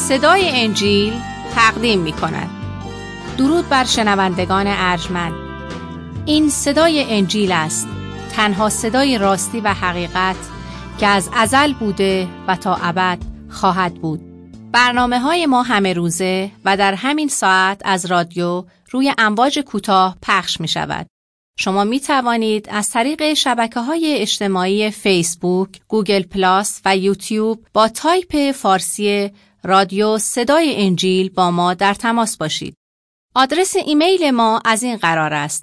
صدای انجیل تقدیم می کند. درود بر شنوندگان ارجمند. این صدای انجیل است، تنها صدای راستی و حقیقت که از ازل بوده و تا ابد خواهد بود. برنامه‌های ما همه روزه و در همین ساعت از رادیو روی امواج کوتاه پخش می شود. شما می توانید از طریق شبکه‌های اجتماعی فیسبوک، گوگل پلاس و یوتیوب با تایپ فارسی رادیو صدای انجیل با ما در تماس باشید. آدرس ایمیل ما از این قرار است: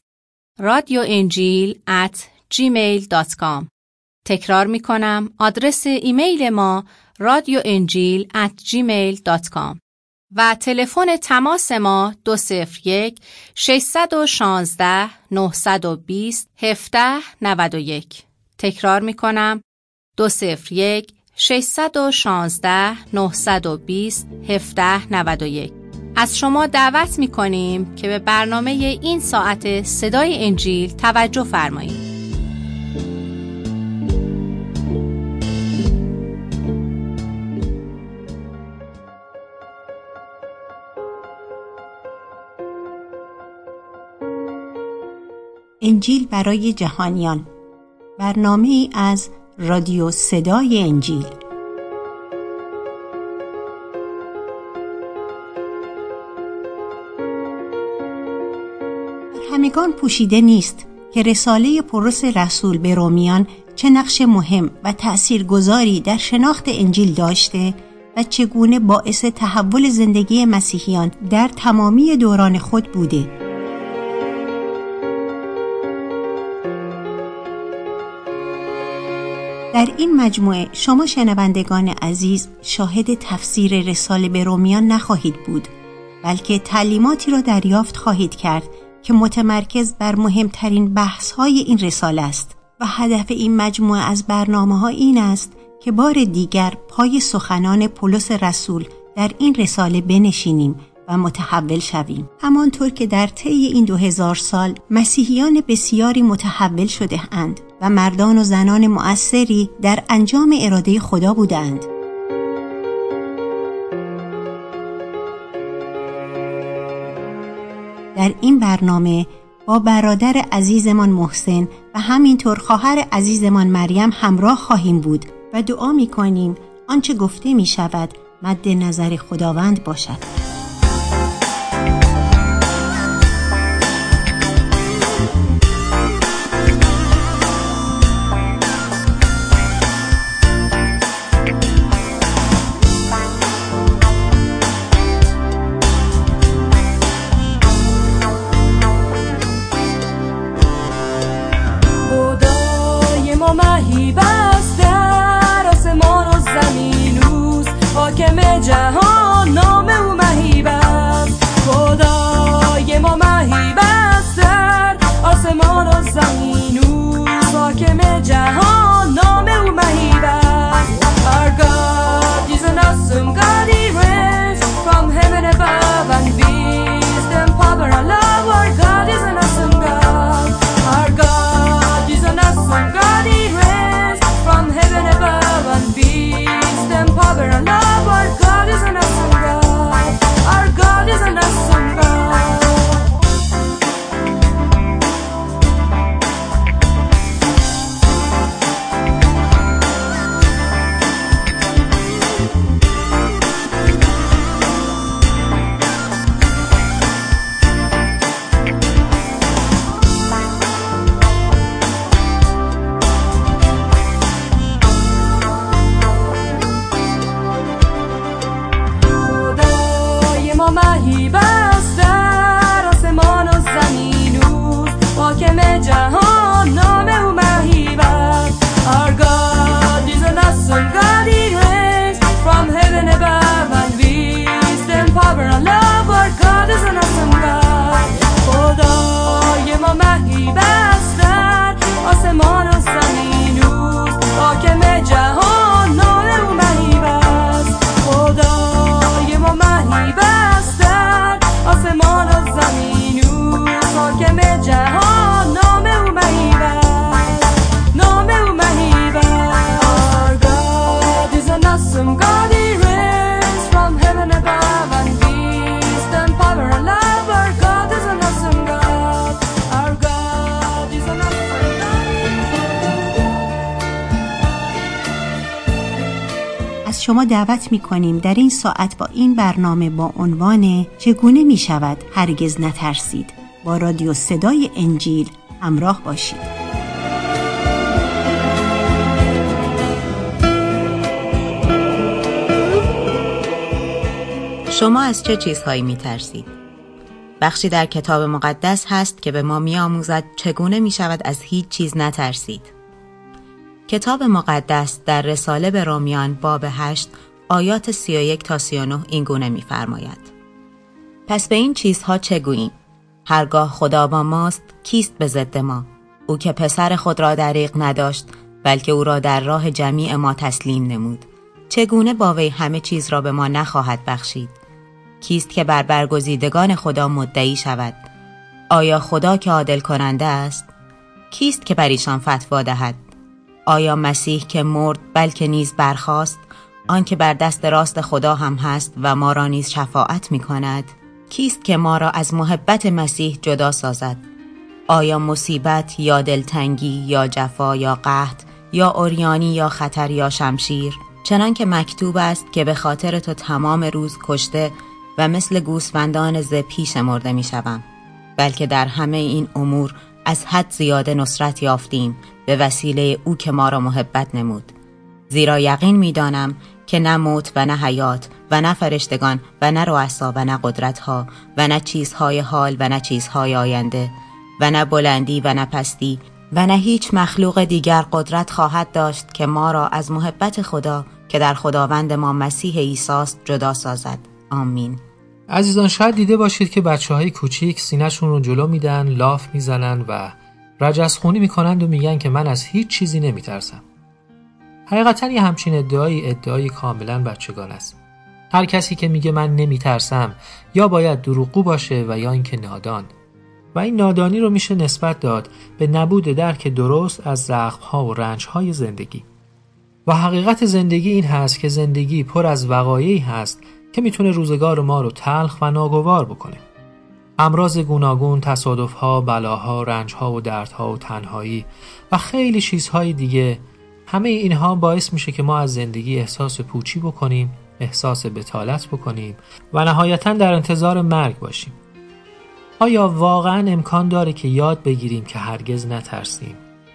radioenjil@gmail.com. تکرار می کنم، آدرس ایمیل ما radioenjil@gmail.com و تلفن تماس ما 201-616-920-1791. تکرار می کنم، 201-616-920-1791. از شما دعوت می کنیم که به برنامه این ساعت صدای انجیل توجه فرمایید. انجیل برای جهانیان، برنامه‌ای از رادیو صدای انجیل. همگان پوشیده نیست که رساله پولس رسول به رومیان چه نقش مهم و تأثیرگذاری در شناخت انجیل داشته و چگونه باعث تحول زندگی مسیحیان در تمامی دوران خود بوده. در این مجموعه شما شنوندگان عزیز شاهد تفسیر رساله به رومیان نخواهید بود، بلکه تعلیماتی را دریافت خواهید کرد که متمرکز بر مهمترین بحث‌های این رساله است و هدف این مجموعه از برنامه‌ها این است که بار دیگر پای سخنان پولس رسول در این رساله بنشینیم و متحول شویم. همانطور که در طی این 2000 سال مسیحیان بسیاری متحول شده اند و مردان و زنان مؤثری در انجام اراده خدا بودند. در این برنامه با برادر عزیزمان محسن و همینطور خواهر عزیزمان مریم همراه خواهیم بود و دعا می‌کنیم آنچه گفته می‌شود مد نظر خداوند باشد. جهان نام او مهیب است، خدای ما مهیب است در آسمان و زمین، او حاکم جهان نام او مهیب است. Our God is an awesome God, he reigns from heaven above and wisdom, power and love. Our God is an awesome God. Our God is an awesome God, he reigns from heaven above and wisdom, power and love. Our God is an awesome God. Our God is an awesome God. مهیب است در آسمان و زمین، او حاکم جهان نام او مهیب است. Our God is an awesome God, he reigns from heaven above and wisdom, power and love. Our God is an awesome God. خدای ما مهیب است در آسمان و زمین، او حاکم جهان نام او مهیب است. خدای ما مهیب است آسمان و زمین، او حاکم جهان نام او مهیب است، نام او مهیب است. Our God is an awesome God, he reigns from heaven above. شما دعوت می‌کنیم در این ساعت با این برنامه با عنوان چگونه می‌شود هرگز نترسید با رادیو صدای انجیل همراه باشید. شما از چه چیزهایی می‌ترسید؟ بخشی در کتاب مقدس هست که به ما می‌آموزد چگونه می‌شود از هیچ چیز نترسید. کتاب مقدس در رساله به رومیان باب 8 آیات 31 تا 39 این گونه می‌فرماید: پس به این چیزها چه گوییم؟ هرگاه خدا با ماست، کیست به ضد ما؟ او که پسر خود را دریغ نداشت، بلکه او را در راه جمیع ما تسلیم نمود. چگونه با وی همه چیز را به ما نخواهد بخشید؟ کیست که بر برگزیدگان خدا مدعی شود؟ آیا خدا که عادل کننده است؟ کیست که بر ایشان فتوا دهد؟ آیا مسیح که مرد بلکه نیز برخاست، آن که بر دست راست خدا هم هست و ما را نیز شفاعت می کند؟ کیست که ما را از محبت مسیح جدا سازد؟ آیا مصیبت یا دلتنگی یا جفا یا قحط یا عریانی یا خطر یا شمشیر؟ چنان که مکتوب است که به خاطر تو تمام روز کشته و مثل گوسفندان ذبحی شمرده می شوم. بلکه در همه این امور از حد زیاده نصرت یافتیم به وسیله او که ما را محبت نمود. زیرا یقین می دانم که نه موت و نه حیات و نه فرشتگان و نه رؤسا و نه قدرتها و نه چیزهای حال و نه چیزهای آینده و نه بلندی و نه پستی و نه هیچ مخلوق دیگر قدرت خواهد داشت که ما را از محبت خدا که در خداوند ما مسیح عیسی است جدا سازد. آمین. عزیزان، شاید دیده باشید که بچه‌های کوچیک سینه‌شون رو جلو میدن، لاف میزنن و رجزخونی میکنند و میگن که من از هیچ چیزی نمیترسم. حقیقتاً یه همچین ادعای کاملاً بچگان است. هر کسی که میگه من نمیترسم یا باید دروغگو باشه و یا اینکه نادان. و این نادانی رو میشه نسبت داد به نبود درک درست از زخم‌ها و رنج‌های زندگی. و حقیقت زندگی این هست که زندگی پر از وقایعی هست که میتونه روزگار ما رو تلخ و ناگوار بکنه. امراض گوناگون، تصادف‌ها، بلاها، رنج‌ها و دردها و تنهایی و خیلی چیزهای دیگه، همه اینها باعث میشه که ما از زندگی احساس پوچی بکنیم، احساس بتالت بکنیم و نهایتاً در انتظار مرگ باشیم. آیا واقعاً امکان داره که یاد بگیریم که هرگز نترسیم؟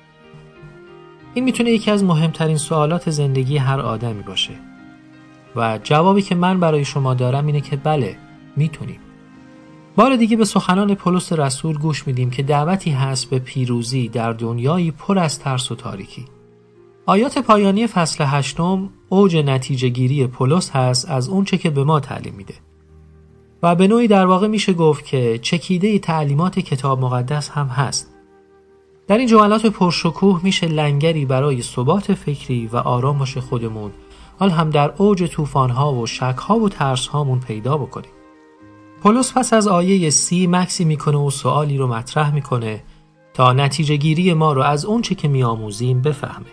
این میتونه یکی از مهمترین سوالات زندگی هر آدمی باشه. و جوابی که من برای شما دارم اینه که بله، میتونیم. بار دیگه به سخنان پولس رسول گوش میدیم که دعوتی هست به پیروزی در دنیایی پر از ترس و تاریکی. آیات پایانی فصل 8 اوج نتیجه گیری پولس هست از اون چه که به ما تعلیم میده. و به نوعی در واقع میشه گفت که چکیده تعلیمات کتاب مقدس هم هست. در این جملات پرشکوه میشه لنگری برای ثبات فکری و آرامش خودمون، حال هم در اوج طوفان‌ها و شک‌ها و ترس‌هامون پیدا بکنیم. پولس پس از آیه 30 مکسی میکنه و سوالی رو مطرح میکنه تا نتیجه گیری ما رو از اون چه که میآموزیم بفهمه.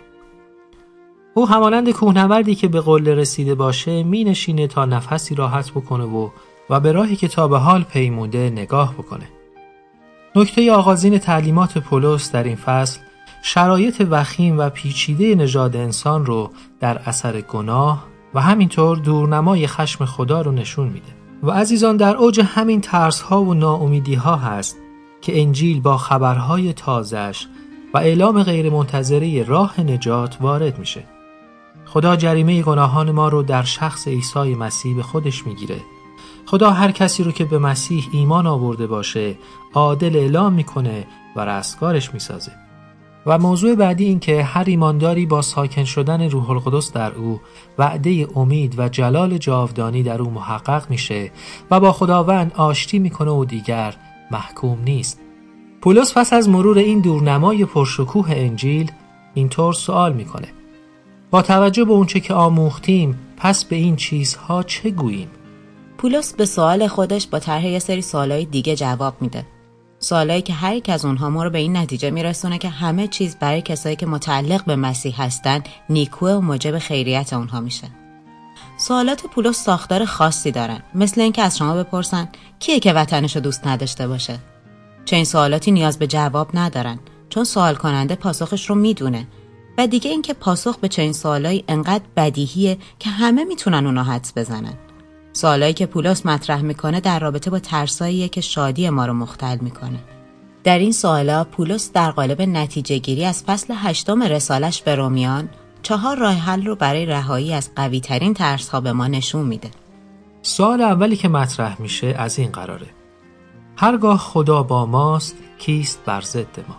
او همانند کوهنوردی که به قله رسیده باشه مینشینه تا نفسی راحت بکنه و به راهی که تا به حال پیموده نگاه بکنه. نکته آغازین تعلیمات پولس در این فصل شرایط وخیم و پیچیده نژاد انسان رو در اثر گناه و همینطور دورنمای خشم خدا رو نشون میده. و عزیزان، در اوج همین ترس‌ها و ناامیدی‌ها هست که انجیل با خبرهای تازه‌اش و اعلام غیرمنتظره راه نجات وارد میشه. خدا جریمه گناهان ما رو در شخص عیسی مسیح به خودش میگیره. خدا هر کسی رو که به مسیح ایمان آورده باشه عادل اعلام میکنه و رستگارش میسازه. و موضوع بعدی این که هر ایمانداری با ساکن شدن روح القدس در او وعده امید و جلال جاودانی در او محقق میشه و با خداوند آشتی میکنه و دیگر محکوم نیست. پولس پس از مرور این دورنمای پرشکوه انجیل اینطور سوال میکنه: با توجه به اونچه که آموختیم پس به این چیزها چه گوییم؟ پولس به سوال خودش با طرح یه سری سوالای دیگه جواب میده. سوالایی که هر یک از اونها ما رو به این نتیجه میرسونه که همه چیز برای کسایی که متعلق به مسیح هستن نیکوه و موجب خیریت اونها میشه. سوالات پولس ساختار خاصی دارن، مثل اینکه از شما بپرسن کیه که وطنشو دوست نداشته باشه. چه این سوالاتی نیاز به جواب ندارن، چون سوال کننده پاسخش رو میدونه. و دیگه اینکه پاسخ به چنین سوالایی انقدر بدیهیه که همه میتونن اونا حدس بزنن. سوالایی که پولس مطرح میکنه در رابطه با ترساییه که شادی ما رو مختل میکنه. در این سوالا پولس در قالب نتیجه گیری از فصل 8 رسالش به رومیان 4 راه حل رو برای رهایی از قوی ترین ترس ها به ما نشون میده. سوال اولی که مطرح میشه از این قراره: هرگاه خدا با ماست کیست بر ضد ما؟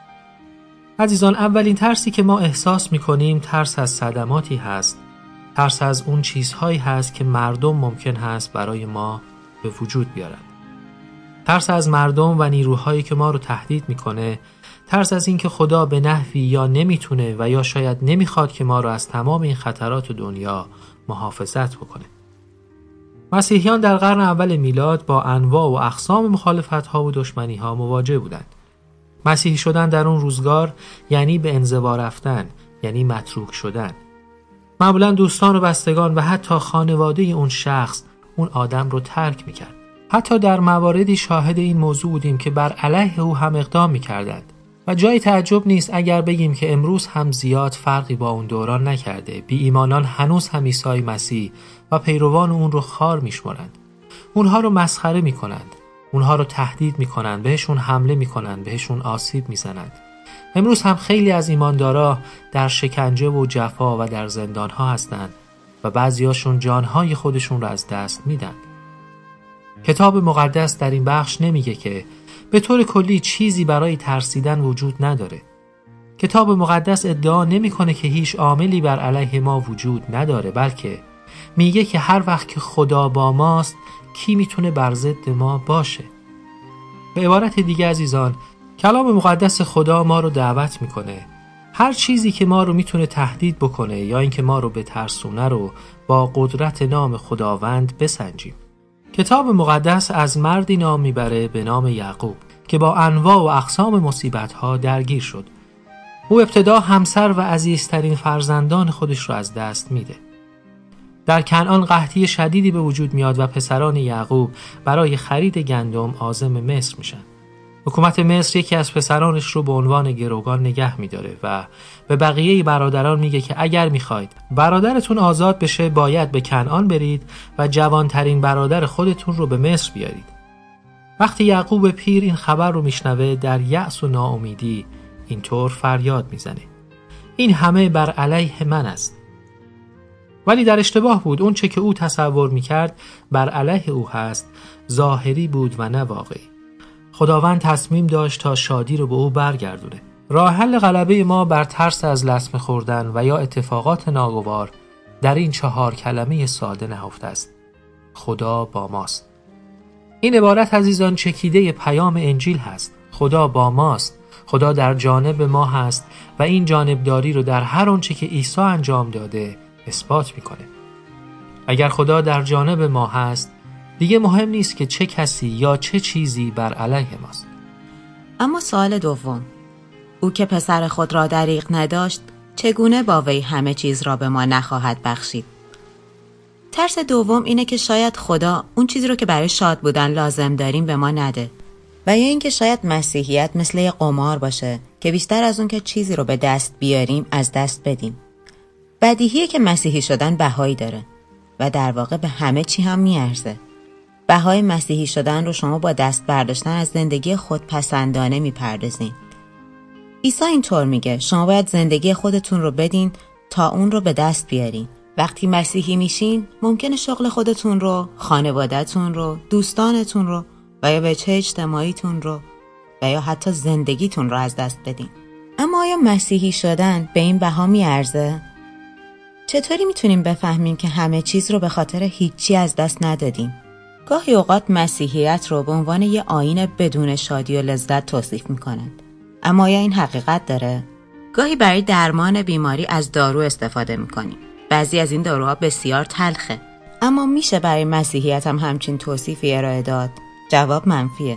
عزیزان، اولین ترسی که ما احساس میکنیم ترس از صدماتی هست، ترس از اون چیزهایی هست که مردم ممکن هست برای ما به وجود بیارن. ترس از مردم و نیروهایی که ما رو تهدید میکنه، ترس از این که خدا به نحوی یا نمیتونه و یا شاید نمیخواد که ما رو از تمام این خطرات دنیا محافظت بکنه. مسیحیان در قرن اول میلاد با انواع و اقسام مخالفت‌ها و دشمنی‌ها مواجه بودند. مسیحی شدن در اون روزگار یعنی به انزوا رفتن، یعنی متروک شدن. معمولاً دوستان و بستگان و حتی خانواده اون شخص اون آدم رو ترک میکرد. حتی در مواردی شاهد این موضوع بودیم که بر علیه او هم اقدام میکردند و جای تعجب نیست اگر بگیم که امروز هم زیاد فرقی با اون دوران نکرده. بی ایمانان هنوز هم عیسی مسیح و پیروان اون رو خار میشمارند. اونها رو مسخره میکنند، اونها رو تهدید میکنند، بهشون حمله میکنند، بهشون آسیب میزنند. امروز هم خیلی از ایماندارا در شکنجه و جفا و در زندانها هستند و بعضیاشون جانهای خودشون رو از دست میدن. کتاب مقدس در این بخش نمیگه که به طور کلی چیزی برای ترسیدن وجود نداره. کتاب مقدس ادعا نمیکنه که هیچ عاملی بر علیه ما وجود نداره، بلکه میگه که هر وقت که خدا با ماست کی میتونه بر ضد ما باشه. به عبارت دیگه عزیزان، کلام مقدس خدا ما رو دعوت میکنه هر چیزی که ما رو میتونه تهدید بکنه یا اینکه ما رو بترسونه رو با قدرت نام خداوند بسنجیم. کتاب مقدس از مردی نام میبره به نام یعقوب که با انواع و اقسام مصیبت‌ها درگیر شد. او ابتدا همسر و عزیزترین فرزندان خودش رو از دست میده. در کنعان قحطی شدیدی به وجود میاد و پسران یعقوب برای خرید گندم عازم مصر میشن. حکومت مصر یکی از پسرانش رو به عنوان گروگان نگه میداره و به بقیه برادران میگه که اگر میخواید برادرتون آزاد بشه باید به کنعان برید و جوانترین برادر خودتون رو به مصر بیارید. وقتی یعقوب پیر این خبر رو میشنوه در یأس و ناامیدی اینطور فریاد میزنه: این همه بر علیه من است. ولی در اشتباه بود. اون چه که او تصور میکرد بر علیه او هست ظاهری بود و نه واقعی. خداوند تصمیم داشت تا شادی رو به او برگردونه. راه حل غلبه ما بر ترس از لطمه خوردن و یا اتفاقات ناگوار در این 4 کلمه ساده نهفته است: خدا با ماست. این عبارت عزیزان چکیده پیام انجیل هست. خدا با ماست، خدا در جانب ما هست و این جانبداری رو در هر آنچه که عیسی انجام داده اثبات میکنه. اگر خدا در جانب ما هست دیگه مهم نیست که چه کسی یا چه چیزی بر علیه ماست. اما سوال دوم، او که پسر خود را دریغ نداشت چگونه با وی همه چیز را به ما نخواهد بخشید؟ ترس دوم اینه که شاید خدا اون چیزی رو که برای شاد بودن لازم داریم به ما نده و یا اینکه شاید مسیحیت مثل یه قمار باشه که بیشتر از اون که چیزی رو به دست بیاریم از دست بدیم. بدیهیه که مسیحی شدن بهایی داره و در واقع به همه چی هم میارزه. بهای مسیحی شدن رو شما با دست برداشتن از زندگی خودپسندانه میپردازین. عیسی اینطور میگه شما باید زندگی خودتون رو بدین تا اون رو به دست بیارین. وقتی مسیحی میشین ممکنه شغل خودتون رو، خانواده‌تون رو، دوستانتون رو و یا بچه اجتماعیتون رو و یا حتی زندگیتون رو از دست بدین. اما آیا مسیحی شدن به این بها میارزه؟ چطوری میتونیم بفهمیم که همه چیز رو به خاطر هیچی از دست ندادیم؟ گاهی اوقات مسیحیت رو به عنوان یه آیین بدون شادی و لذت توصیف میکنند. اما آیا این حقیقت داره؟ گاهی برای درمان بیماری از دارو استفاده میکنیم. بعضی از این داروها بسیار تلخه. اما میشه برای مسیحیت هم همچین توصیفی ارائه داد؟ جواب منفیه.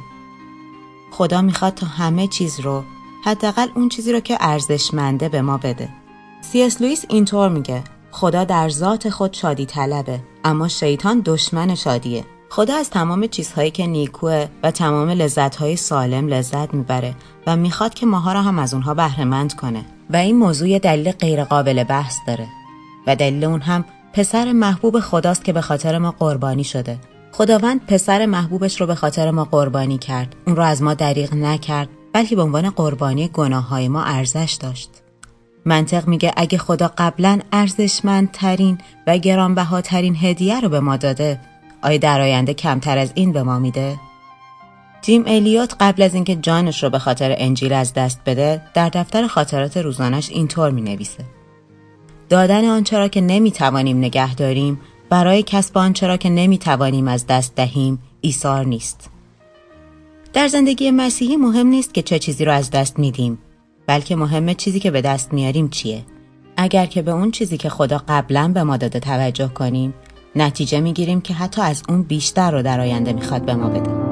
خدا میخواد تا همه چیز رو، حداقل اون چیزی رو که ارزشمنده به ما بده. C.S. لوئیس اینطور میگه خدا در ذات خود شادی طلبه اما شیطان دشمن شادیه. خدا از تمام چیزهایی که نیکوه و تمام لذتهای سالم لذت میبره و میخواد که ماها را هم از اونها بهره مند کنه. و این موضوع دلیل غیر قابل بحث داره و دلیل اون هم پسر محبوب خداست که به خاطر ما قربانی شده. خداوند پسر محبوبش رو به خاطر ما قربانی کرد. اون رو از ما دریغ نکرد، بلکه به عنوان قربانی گناه‌های ما ارزش داشت. منطق میگه اگه خدا قبلاً ارزشمندترین و گرانبهاترین هدیه رو به ما داده، آیا در آینده کمتر از این به ما میده؟ جیم الیوت قبل از اینکه جانش رو به خاطر انجیل از دست بده، در دفتر خاطرات روزانش اینطور مینویسه: دادن آنچه را که نمیتوانیم نگه داریم برای کسب آنچه را که نمیتوانیم از دست دهیم ایثار نیست. در زندگی مسیحی مهم نیست که چه چیزی رو از دست میدیم، بلکه مهمه چیزی که به دست میاریم چیه. اگر که به اون چیزی که خدا قبلا به ما داده توجه کنیم، نتیجه میگیریم که حتی از اون بیشتر رو در آینده میخواد به ما بده.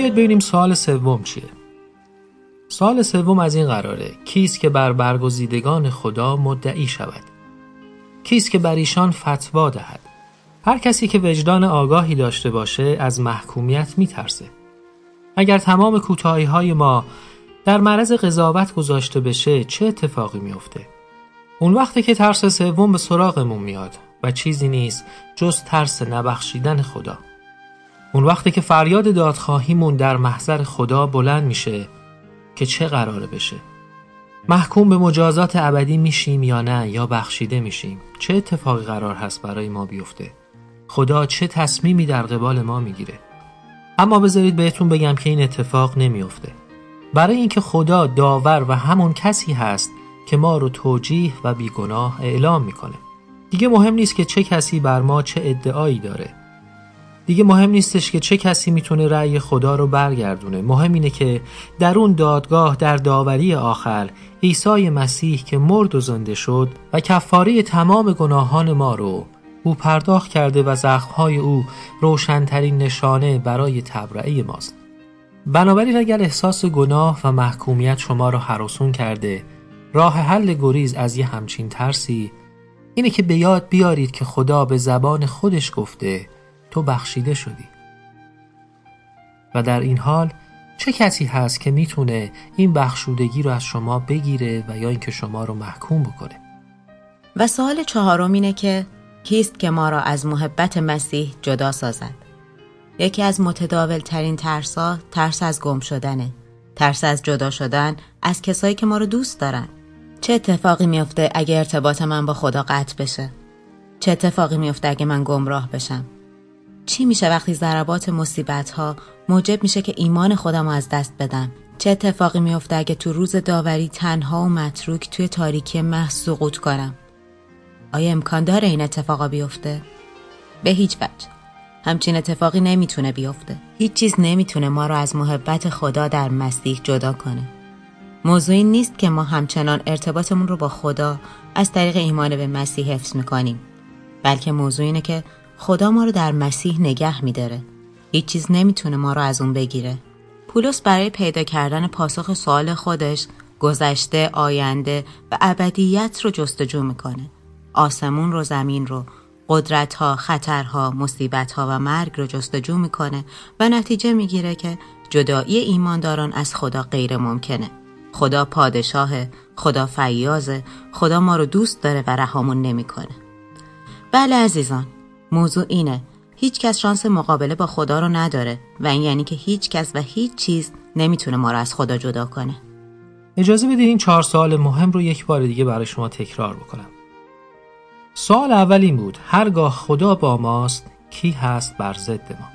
بیاید ببینیم سوال سوم چیه. سوال سوم از این قراره: کیست که بر برگزیدگان خدا مدعی شود؟ کیست که بر ایشان فتوا دهد؟ هر کسی که وجدان آگاهی داشته باشه از محکومیت میترسه. اگر تمام کوتاهی‌های ما در معرض قضاوت گذاشته بشه چه اتفاقی میفته؟ اون وقتی که ترس سوم به سراغمون میاد و چیزی نیست جز ترس نبخشیدن خدا. اون وقتی که فریاد دادخواهیمون در محضر خدا بلند میشه که چه قراره بشه؟ محکوم به مجازات ابدی میشیم یا نه، یا بخشیده میشیم؟ چه اتفاقی قرار هست برای ما بیفته؟ خدا چه تصمیمی در قبال ما میگیره؟ اما بذارید بهتون بگم که این اتفاق نمیفته، برای اینکه خدا داور و همون کسی هست که ما رو توجیه و بیگناه اعلام میکنه. دیگه مهم نیست که چه کسی بر ما چه ادعایی داره. دیگه مهم نیستش که چه کسی میتونه رأی خدا رو برگردونه. مهم اینه که در اون دادگاه، در داوری آخر، عیسی مسیح که مرد و زنده شد و کفاره تمام گناهان ما رو او پرداخت کرده و زخمهای او روشن‌ترین نشانه برای تبرئه ماست. بنابراین اگر احساس گناه و محکومیت شما رو هراسون کرده، راه حل گریز از یه همچین ترسی اینه که به یاد بیارید که خدا به زبان خودش گفته تو بخشیده شدی. و در این حال چه کسی هست که میتونه این بخشودگی رو از شما بگیره و یا اینکه شما رو محکوم بکنه؟ و سوال چهارم اینه که کیست که ما را از محبت مسیح جدا سازد؟ یکی از متداول ترین ترس‌ها ترس از گم شدنه. ترس از جدا شدن از کسایی که ما رو دوست دارن. چه اتفاقی میفته اگه ارتباط من با خدا قطع بشه؟ چه اتفاقی میفته اگه من گمراه بشم؟ چی میشه وقتی ضربات مصیبت‌ها موجب میشه که ایمان خودم رو از دست بدم؟ چه اتفاقی میفته اگه تو روز داوری تنها و متروک توی تاریکی محض سقوط کنم؟ آیا امکان داره این اتفاقا بیفته؟ به هیچ وجه. همچین اتفاقی نمیتونه بیفته. هیچ چیز نمیتونه ما رو از محبت خدا در مسیح جدا کنه. موضوع این نیست که ما همچنان ارتباطمون رو با خدا از طریق ایمان به مسیح حفظ میکنیم، بلکه موضوع اینه که خدا ما رو در مسیح نگه میداره. هیچ چیز نمیتونه ما رو از اون بگیره. پولس برای پیدا کردن پاسخ سوال خودش گذشته، آینده و ابدیت رو جستجو میکنه. آسمون رو، زمین رو، قدرت‌ها، خطرها، مصیبت‌ها و مرگ رو جستجو میکنه و نتیجه میگیره که جدایی ایمانداران از خدا غیر ممکنه. خدا پادشاهه، خدا فیاضه، خدا ما رو دوست داره و رهامون نمیکنه. بله عزیزان، موضوع اینه هیچ کس شانس مقابله با خدا رو نداره و این یعنی که هیچ کس و هیچ چیز نمیتونه ما رو از خدا جدا کنه. اجازه بدید این 4 سوال مهم رو یک بار دیگه برای شما تکرار بکنم. سوال اول این بود: هرگاه خدا با ماست کی هست بر ضد ما؟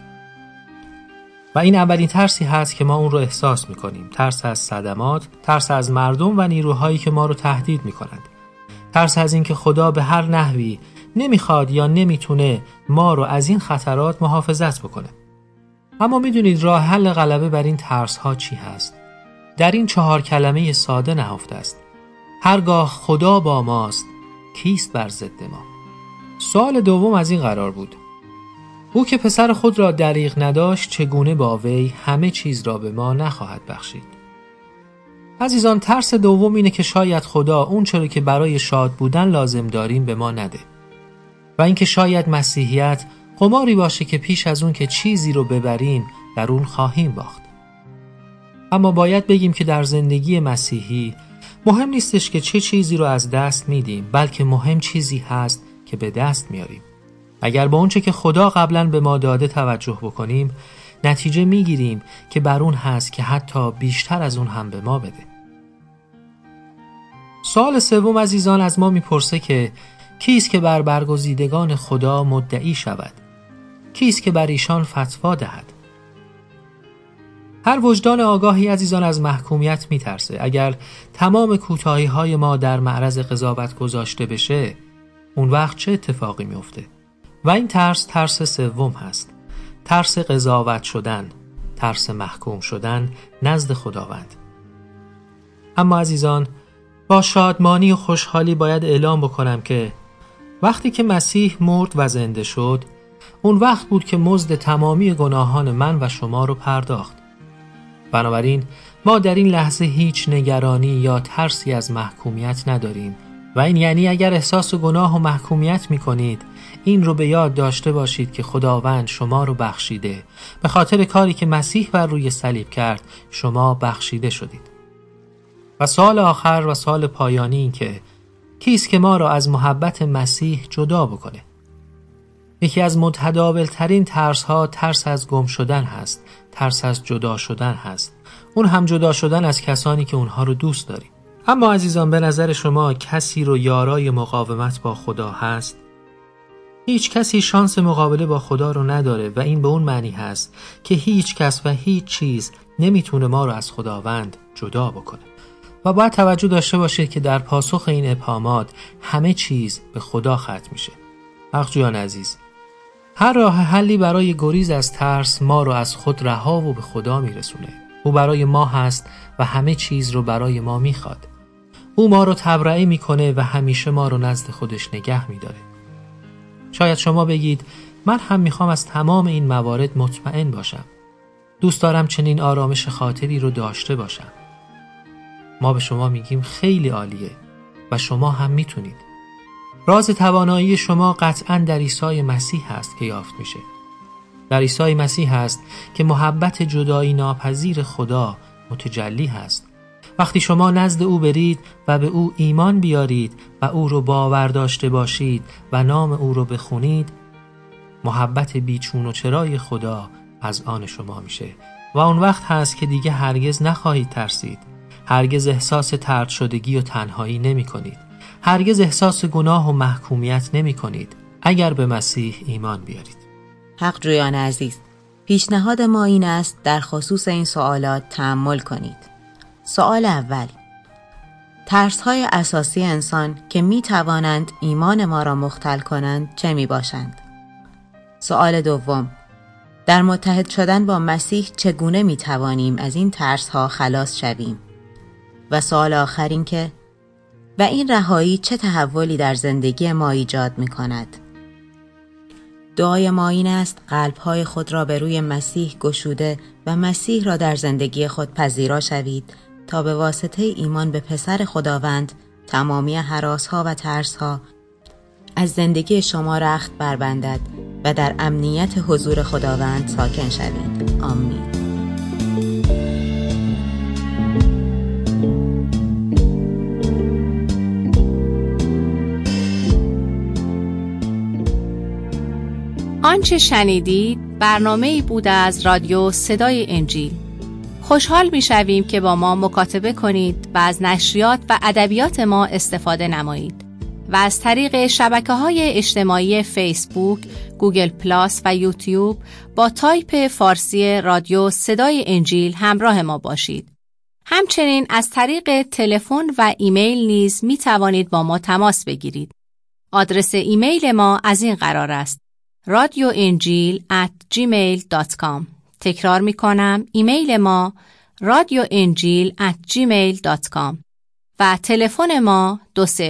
و این اولین ترسی هست که ما اون رو احساس میکنیم. ترس از صدمات، ترس از مردم و نیروهایی که ما رو تهدید میکنند. ترس از این که خدا به هر نحوی نمیخواد یا نمیتونه ما رو از این خطرات محافظت بکنه. اما میدونید راه حل غلبه بر این ترس ها چی هست؟ در این 4 کلمه ساده نهفته است: هرگاه خدا با ماست کیست بر ضد ما؟ سوال دوم از این قرار بود: او که پسر خود را دریغ نداشت چگونه با وی همه چیز را به ما نخواهد بخشید؟ عزیزان، ترس دوم اینه که شاید خدا اون چرا که برای شاد بودن لازم داریم به ما نده و اینکه شاید مسیحیت قماری باشه که پیش از اون که چیزی رو ببریم در اون خواهیم باخت. اما باید بگیم که در زندگی مسیحی مهم نیستش که چه چیزی رو از دست میدیم، بلکه مهم چیزی هست که به دست میاریم. اگر با اونچه که خدا قبلا به ما داده توجه بکنیم، نتیجه میگیریم که بر اون هست که حتی بیشتر از اون هم به ما بده. سوال سوم عزیزان از ما میپرسه که کیست که بر برگزیدگان خدا مدعی شود؟ کیست که بر ایشان فتوا دهد؟ هر وجدان آگاهی عزیزان از محکومیت میترسه. اگر تمام کوتاهی‌های ما در معرض قضاوت گذاشته بشه، اون وقت چه اتفاقی میفته؟ و این ترس سوم هست: ترس قضاوت شدن، ترس محکوم شدن نزد خداوند. اما عزیزان، با شادمانی و خوشحالی باید اعلام بکنم که وقتی که مسیح مرد و زنده شد، اون وقت بود که مزد تمامی گناهان من و شما رو پرداخت. بنابراین ما در این لحظه هیچ نگرانی یا ترسی از محکومیت نداریم و این یعنی اگر احساس گناه و محکومیت می کنید، این رو به یاد داشته باشید که خداوند شما رو بخشیده. به خاطر کاری که مسیح بر روی صلیب کرد شما بخشیده شدید. و سوال آخر و سوال پایانی این که کیست که ما را از محبت مسیح جدا بکنه؟ یکی از متداول‌ترین ترس‌ها ترس از گم شدن هست، ترس از جدا شدن هست. اون هم جدا شدن از کسانی که اونها رو دوست داریم. اما عزیزان، به نظر شما کسی رو یارای مقاومت با خدا هست؟ هیچ کسی شانس مقابله با خدا رو نداره و این به اون معنی هست که هیچ کس و هیچ چیز نمیتونه ما رو از خداوند جدا بکنه. و باید توجه داشته باشید که در پاسخ این ابهامات همه چیز به خدا ختم میشه. حقجویان عزیز، هر راه حلی برای گریز از ترس ما رو از خود رها و به خدا میرسونه. او برای ما هست و همه چیز رو برای ما میخواد. او ما رو تبرئه میکنه و همیشه ما رو نزد خودش نگه میداره. شاید شما بگید من هم میخوام از تمام این موارد مطمئن باشم. دوست دارم چنین آرامش خاطری رو داشته باشم. ما به شما میگیم خیلی عالیه و شما هم میتونید. راز توانایی شما قطعاً در عیسی مسیح هست که یافت میشه. در عیسی مسیح هست که محبت جدایی ناپذیر خدا متجلی هست. وقتی شما نزد او برید و به او ایمان بیارید و او رو باور داشته باشید و نام او رو بخونید، محبت بیچون و چرای خدا از آن شما میشه و اون وقت هست که دیگه هرگز نخواهید ترسید. هرگز احساس طرد شدگی و تنهایی نمی کنید. هرگز احساس گناه و محکومیت نمی کنید اگر به مسیح ایمان بیارید. حقجویان عزیز، پیشنهاد ما این است در خصوص این سوالات تأمل کنید. سوال اول: ترس‌های اساسی انسان که می توانند ایمان ما را مختل کنند چه می باشند؟ سوال دوم: در متحد شدن با مسیح چگونه می توانیم از این ترس‌ها خلاص شویم؟ و سوال آخر این که و این رهایی چه تحولی در زندگی ما ایجاد می کند؟ دعای ما این است قلب‌های خود را به روی مسیح گشوده و مسیح را در زندگی خود پذیرا شوید تا به واسطه ایمان به پسر خداوند تمامی هراس‌ها و ترس‌ها از زندگی شما رخت بربندد و در امنیت حضور خداوند ساکن شوید. آمین. آنچه شنیدید برنامه‌ای بود از رادیو صدای انجیل. خوشحال می‌شویم که با ما مکاتبه کنید و از نشریات و ادبیات ما استفاده نمایید و از طریق شبکه‌های اجتماعی فیسبوک، گوگل پلاس و یوتیوب با تایپ فارسی رادیو صدای انجیل همراه ما باشید. همچنین از طریق تلفن و ایمیل نیز می‌توانید با ما تماس بگیرید. آدرس ایمیل ما از این قرار است: radioenjil@gmail.com. تکرار می کنم، ایمیل ما radioenjil@gmail.com و تلفن ما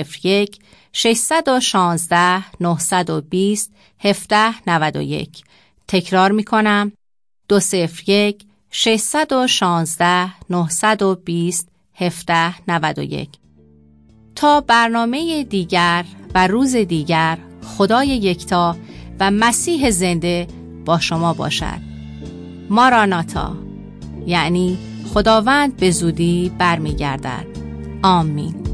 201-616-920-1791. تکرار می کنم، 201-616-920-1791. تا برنامه دیگر و روز دیگر، خدای یکتا و مسیح زنده با شما باشد. ماراناتا، یعنی خداوند به زودی برمیگردد. آمین.